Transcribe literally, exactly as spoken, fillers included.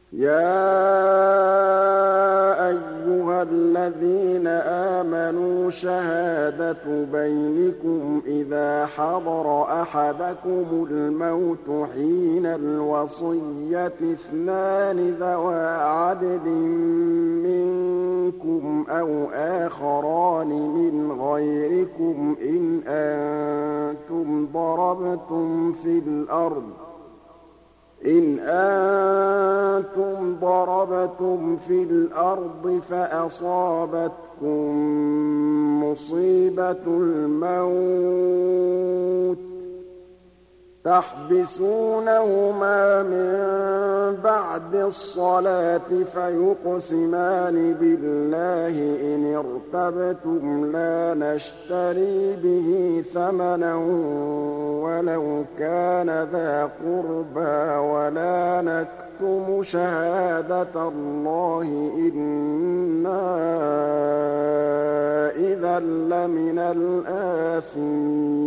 يَا أَيُّهَا الَّذِينَ آمَنُوا شَهَادَةُ بَيْنِكُمْ إِذَا حَضَرَ أَحَدَكُمُ الْمَوْتُ حِينَ الْوَصِيَّةِ اثْنَانِ ذَوَا عَدْلٍ مِّنكُمْ أَوْ آخَرَانِ مِنْ غَيْرِكُمْ إِنْ أَنتُمْ ضَرَبْتُمْ فِي الْأَرْضِ إِنْ أَنتُمْ ضَرَبْتُمْ فِي الْأَرْضِ فَأَصَابَتْكُم مُّصِيبَةُ الْمَوْتِ تَحْبِسُونَهُمَا مِن بَعْدِ الصَّلَاةِ فَيُقْسِمَانِ بِاللَّهِ إِنِ ارْتَبْتُمْ لَا نَشْتَرِي بِهِ ثَمَنًا وَلَوْ كَانَ ذَا قُرْبَىٰ وَلَا نَكْتُمُ شَهَادَةَ اللَّهِ إِنَّا إِذًا لَّمِنَ الْآثِمِينَ